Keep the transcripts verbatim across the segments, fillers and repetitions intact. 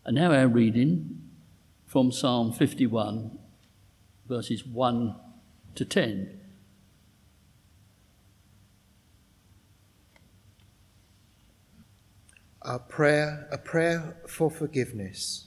And now our reading from Psalm fifty-one, verses one to ten. A prayer, a prayer for forgiveness.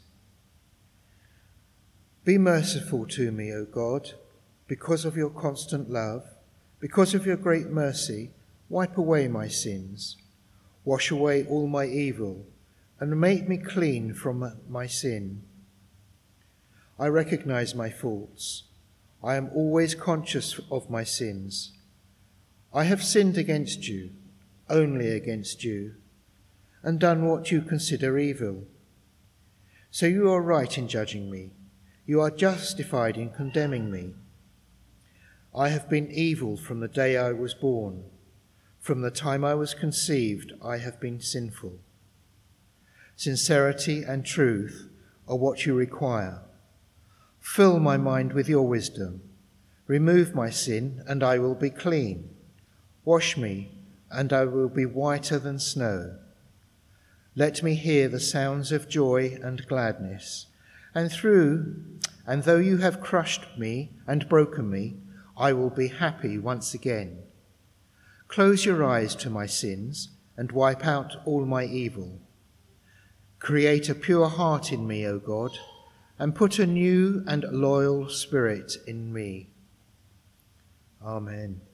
Be merciful to me, O God, because of your constant love, because of your great mercy, wipe away my sins, wash away all my evil, and make me clean from my sin. I recognize my faults. I am always conscious of my sins. I have sinned against you, only against you, and done what you consider evil. So you are right in judging me. You are justified in condemning me. I have been evil from the day I was born. From the time I was conceived, I have been sinful. Sincerity and truth are what you require. Fill my mind with your wisdom. Remove my sin, and I will be clean. Wash me, and I will be whiter than snow. Let me hear the sounds of joy and gladness. And through, and though you have crushed me and broken me, I will be happy once again. Close your eyes to my sins and wipe out all my evil. Create a pure heart in me, O God, and put a new and loyal spirit in me. Amen.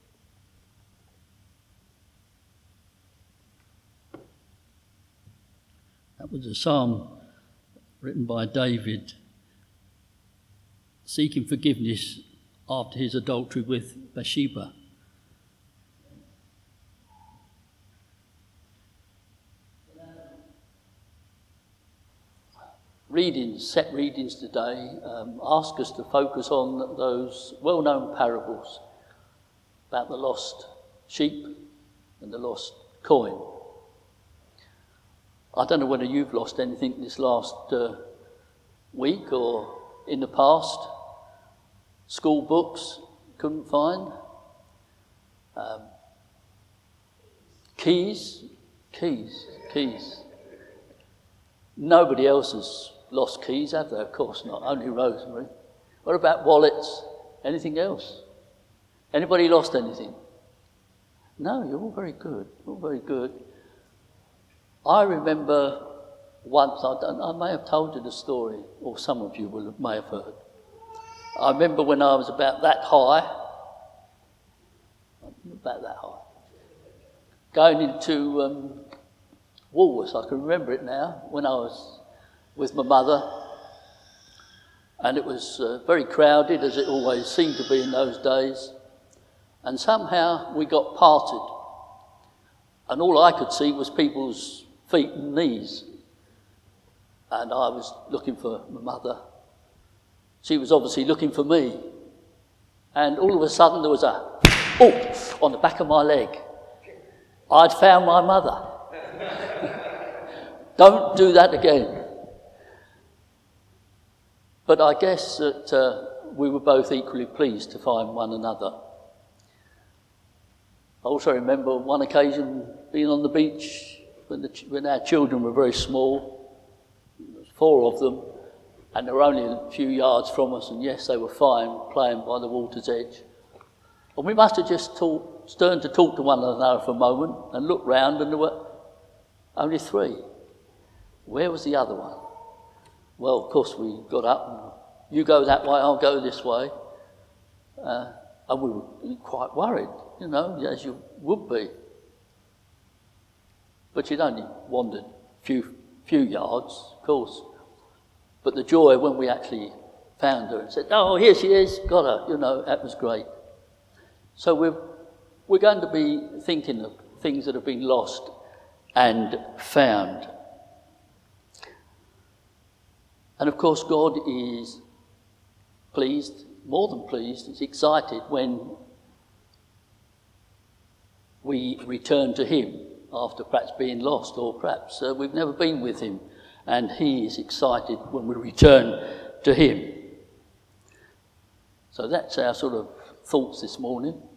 That was a psalm written by David, seeking forgiveness after his adultery with Bathsheba. Readings, set readings today, um, ask us to focus on those well-known parables about the lost sheep and the lost coin. I don't know whether you've lost anything this last uh, week or in the past. School books, couldn't find. Um, keys, keys, keys. Nobody else has lost keys, have they? Of course not, only Rosemary. What about wallets? Anything else? Anybody lost anything? No, you're all very good, all very good. I remember once, I, don't, I may have told you the story, or some of you will, may have heard. I remember when I was about that high, about that high, going into um, Woolworths. I can remember it now, when I was with my mother, and it was uh, very crowded, as it always seemed to be in those days, and somehow we got parted, and all I could see was people's feet and knees, and I was looking for my mother. She was obviously looking for me, and all of a sudden there was a oh on the back of my leg. I'd found my mother. Don't do that again. But I guess that uh, we were both equally pleased to find one another. I also remember one occasion being on the beach when, the, when our children were very small. There was four of them, and they were only a few yards from us, and yes, they were fine playing by the water's edge. And we must have just talk, turned to talk to one another for a moment and looked round, and there were only three. Where was the other one? Well, of course, we got up, and you go that way, I'll go this way. Uh, and we were quite worried, you know, as you would be. But you'd only wandered a few, few yards, of course. But the joy when we actually found her and said, oh, here she is, got her, you know, that was great. So we're, we're going to be thinking of things that have been lost and found. And of course, God is pleased, more than pleased, he's excited when we return to him after perhaps being lost, or perhaps uh, we've never been with him, and he is excited when we return to him. So that's our sort of thoughts this morning.